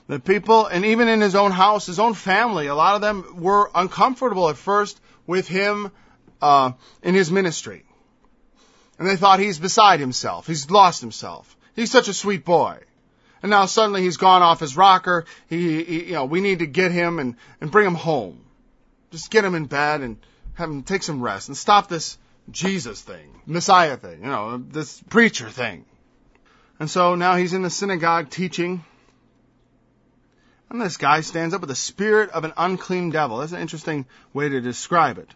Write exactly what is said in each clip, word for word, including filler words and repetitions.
The people, and even in his own house, his own family, a lot of them were uncomfortable at first with him uh, in his ministry. And they thought he's beside himself. He's lost himself. He's such a sweet boy. And now suddenly he's gone off his rocker. He, he you know, we need to get him and, and bring him home. Just get him in bed and have him take some rest and stop this Jesus thing, Messiah thing, you know, this preacher thing. And so now he's in the synagogue teaching. And this guy stands up with the spirit of an unclean devil. That's an interesting way to describe it.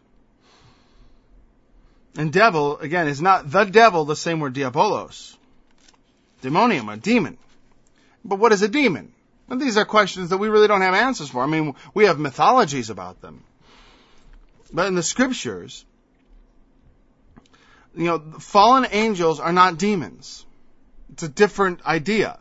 And devil, again, is not the devil, the same word diabolos. Demonium, a demon. But what is a demon? And these are questions that we really don't have answers for. I mean, we have mythologies about them. But in the scriptures, you know, fallen angels are not demons. It's a different idea.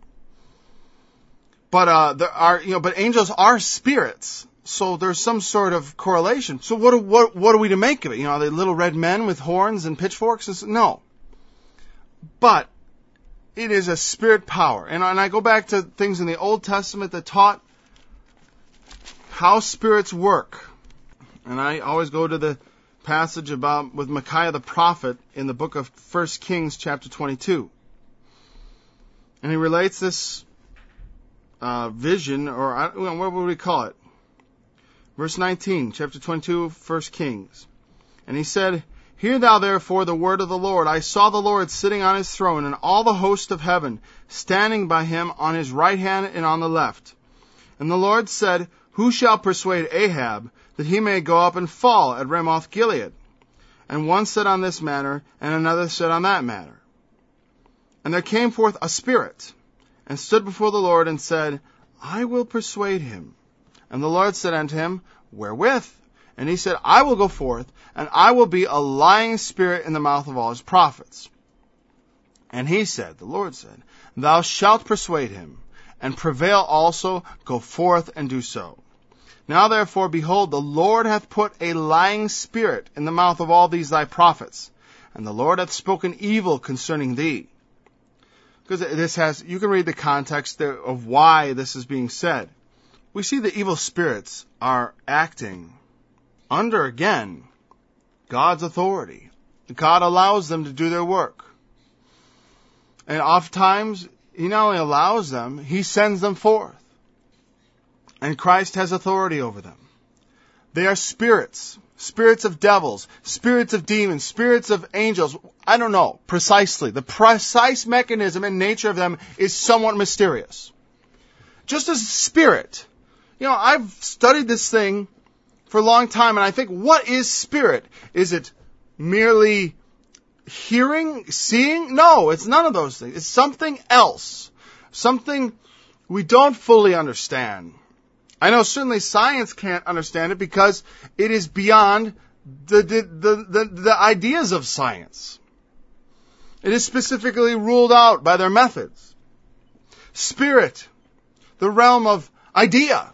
But uh, there are, you know, but angels are spirits, so there's some sort of correlation. So what, what, what are we to make of it? You know, are they little red men with horns and pitchforks? No. But it is a spirit power, and, and I go back to things in the Old Testament that taught how spirits work. And I always go to the passage about with Micaiah the prophet in the book of First Kings, chapter twenty-two, and he relates this. Uh, vision, or what would we call it? Verse nineteen, chapter twenty-two, First Kings. And he said, Hear thou therefore the word of the Lord. I saw the Lord sitting on his throne, and all the host of heaven standing by him on his right hand and on the left. And the Lord said, Who shall persuade Ahab that he may go up and fall at Ramoth Gilead? And one said on this manner, and another said on that manner. And there came forth a spirit, and stood before the Lord, and said, I will persuade him. And the Lord said unto him, Wherewith? And he said, I will go forth, and I will be a lying spirit in the mouth of all his prophets. And he said, the Lord said, Thou shalt persuade him, and prevail also, go forth and do so. Now therefore, behold, the Lord hath put a lying spirit in the mouth of all these thy prophets, and the Lord hath spoken evil concerning thee. Because this has, you can read the context of why this is being said. We see the evil spirits are acting under, again, God's authority. God allows them to do their work. And oftentimes, He not only allows them, He sends them forth. And Christ has authority over them. They are spirits. Spirits of devils, spirits of demons, spirits of angels. I don't know precisely. The precise mechanism and nature of them is somewhat mysterious. Just as spirit. You know, I've studied this thing for a long time, and I think, what is spirit? Is it merely hearing, seeing? No, it's none of those things. It's something else. Something we don't fully understand. I know certainly science can't understand it because it is beyond the, the, the, the, the ideas of science. It is specifically ruled out by their methods. Spirit, the realm of idea.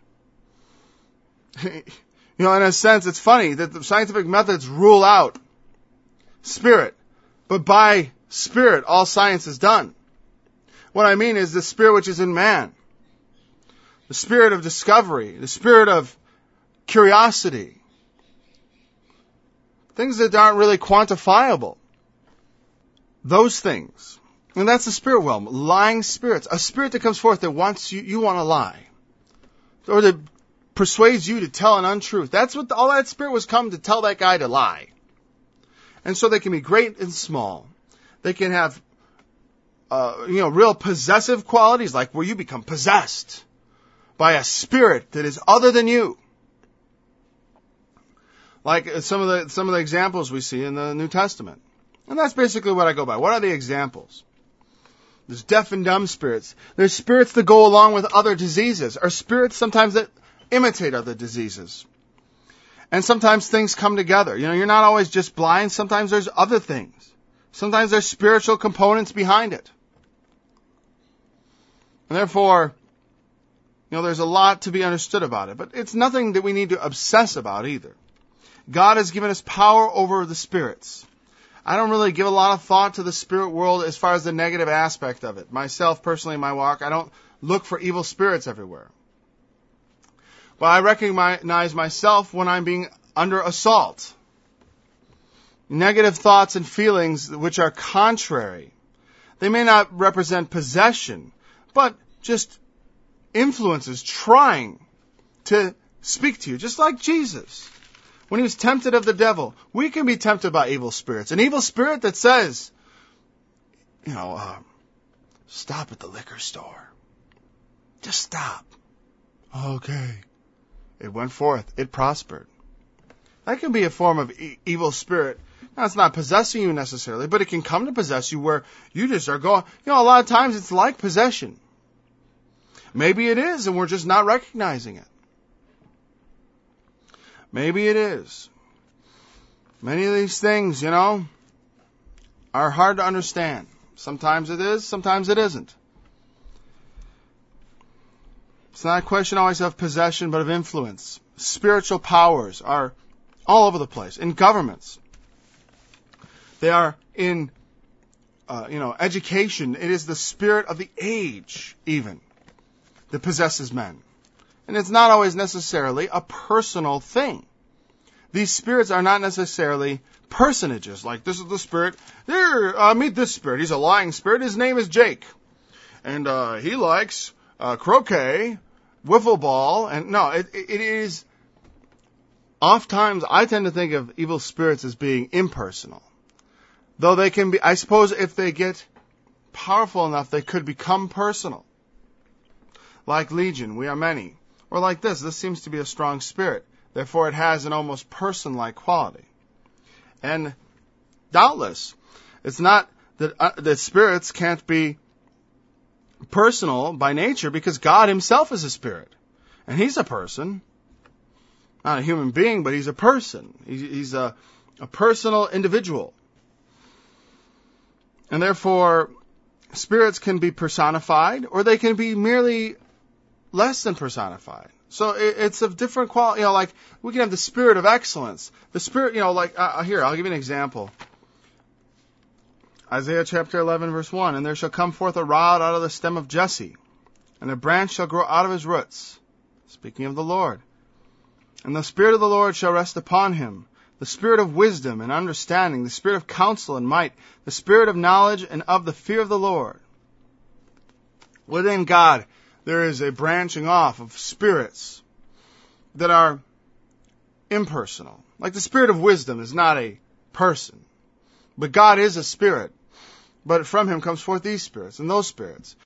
You know, in a sense, it's funny that the scientific methods rule out spirit, but by spirit, all science is done. What I mean is the spirit which is in man. The spirit of discovery, the spirit of curiosity. Things that aren't really quantifiable. Those things. And that's the spirit realm. Lying spirits. A spirit that comes forth that wants you, you want to lie. Or that persuades you to tell an untruth. That's what all that spirit was come to tell that guy to lie. And so they can be great and small. They can have, uh, you know, real possessive qualities, like where you become possessed by a spirit that is other than you. Like some of the some of the examples we see in the New Testament. And that's basically what I go by. What are the examples? There's deaf and dumb spirits. There's spirits that go along with other diseases, or spirits sometimes that imitate other diseases. And sometimes things come together. You know, you're not always just blind. Sometimes there's other things. Sometimes there's spiritual components behind it. And therefore, you know, there's a lot to be understood about it. But it's nothing that we need to obsess about either. God has given us power over the spirits. I don't really give a lot of thought to the spirit world as far as the negative aspect of it. Myself, personally, in my walk, I don't look for evil spirits everywhere. But I recognize myself when I'm being under assault. Negative thoughts and feelings which are contrary. They may not represent possession, but just influences trying to speak to you, just like Jesus. When he was tempted of the devil, we can be tempted by evil spirits. An evil spirit that says, you know, uh, stop at the liquor store. Just stop. Okay. It went forth. It prospered. That can be a form of e- evil spirit. Now, it's not possessing you necessarily, but it can come to possess you where you just are going, you know, a lot of times it's like possession. Maybe it is, and we're just not recognizing it. Maybe it is. Many of these things, you know, are hard to understand. Sometimes it is, sometimes it isn't. It's not a question always of possession, but of influence. Spiritual powers are all over the place. In governments. They are in, uh, you know, education. It is the spirit of the age, even, that possesses men. And it's not always necessarily a personal thing. These spirits are not necessarily personages. Like, this is the spirit. Here, uh, meet this spirit. He's a lying spirit. His name is Jake. And uh, he likes uh, croquet, wiffle ball. And no, it, it is... Oftentimes, I tend to think of evil spirits as being impersonal. Though they can be, I suppose if they get powerful enough, they could become personal. Like Legion, we are many. Or like this, this seems to be a strong spirit. Therefore, it has an almost person-like quality. And doubtless, it's not that, uh, that spirits can't be personal by nature, because God himself is a spirit. And he's a person. Not a human being, but he's a person. He's, he's a, a personal individual. And therefore, spirits can be personified, or they can be merely less than personified. So it, it's of different quality. You know, like, we can have the spirit of excellence. The spirit, you know, like, uh, here, I'll give you an example. Isaiah chapter eleven, verse one, and there shall come forth a rod out of the stem of Jesse, and a branch shall grow out of his roots. Speaking of the Lord. And the Spirit of the Lord shall rest upon him, the Spirit of wisdom and understanding, the Spirit of counsel and might, the Spirit of knowledge and of the fear of the Lord. Within God, there is a branching off of spirits that are impersonal. Like the Spirit of wisdom is not a person, but God is a spirit. But from him comes forth these spirits and those spirits.